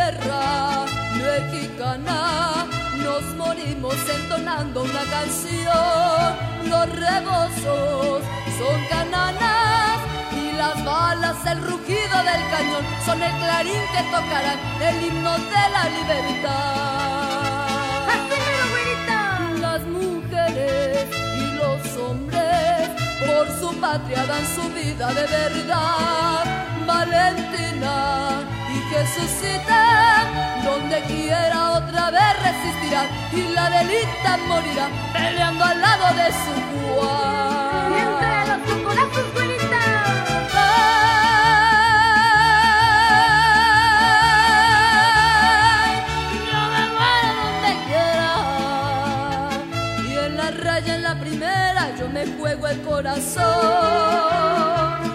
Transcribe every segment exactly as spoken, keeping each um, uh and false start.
tierra mexicana nos morimos entonando una canción. Los rebozos son cananas y las balas, el rugido del cañón, son el clarín que tocarán el himno de la libertad. ¡Así mero, güerita! Las mujeres y los hombres por su patria dan su vida de verdad. Valentina y Jesucita, donde quiera otra vez resistirán, y la delita morirá peleando al lado de su Juan. ¡Y entre los chocolazos, güerita! Ay, yo me muero donde quiera, y en la raya, en la primera, yo me juego el corazón.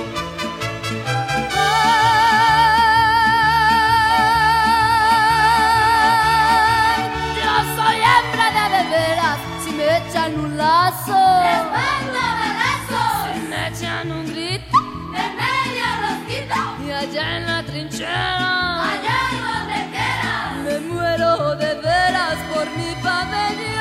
Echan un lazo, les mando balazos, si me echan un grito, de medio los quito, y allá en la trinchera, allá donde quiera, me muero de veras por mi pabellón.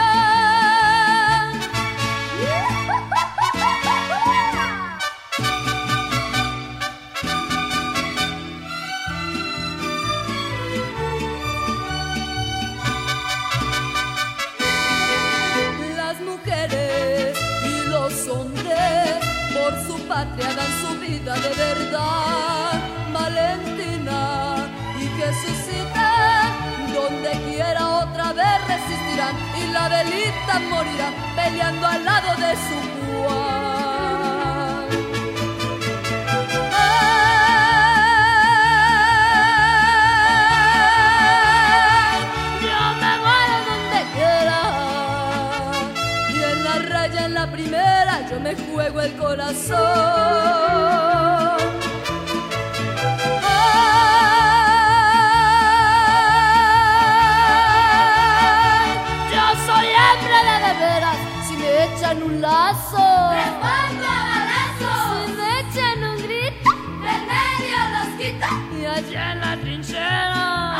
Por su patria dan su vida de verdad. Valentina y Jesucita, donde quiera otra vez resistirán, y la delita morirá peleando al lado de su Juan. Ay, yo me muero donde quiera, y en la raya, en la primera, yo me juego el corazón. Ay, yo soy hembra de de veras, si me echan un lazo, les mando balazos, si me echan un grito, de medio los quito, y allá en la trinchera,